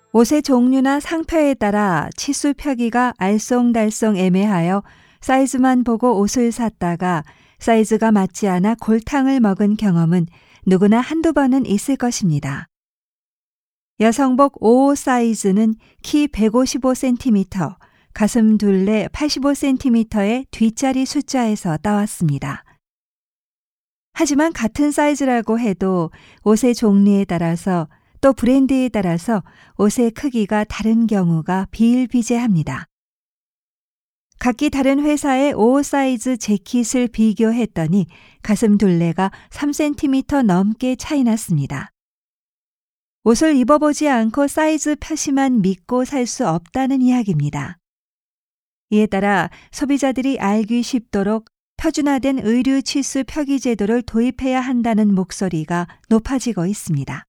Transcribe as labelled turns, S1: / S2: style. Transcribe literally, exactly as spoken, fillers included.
S1: 옷의 종류나 상표에 따라 치수 표기가 알쏭달쏭 애매하여 사이즈만 보고 옷을 샀다가 사이즈가 맞지 않아 골탕을 먹은 경험은 누구나 한두 번은 있을 것입니다. 여성복 오 호 사이즈는 키 백오십오 센티미터, 가슴 둘레 팔십오 센티미터의 뒷자리 숫자에서 따왔습니다. 하지만 같은 사이즈라고 해도 옷의 종류에 따라서 또 브랜드에 따라서 옷의 크기가 다른 경우가 비일비재합니다. 각기 다른 회사의 오 호 사이즈 재킷을 비교했더니 가슴 둘레가 삼 센티미터 넘게 차이 났습니다. 옷을 입어보지 않고 사이즈 표시만 믿고 살 수 없다는 이야기입니다. 이에 따라 소비자들이 알기 쉽도록 표준화된 의류 치수 표기 제도를 도입해야 한다는 목소리가 높아지고 있습니다.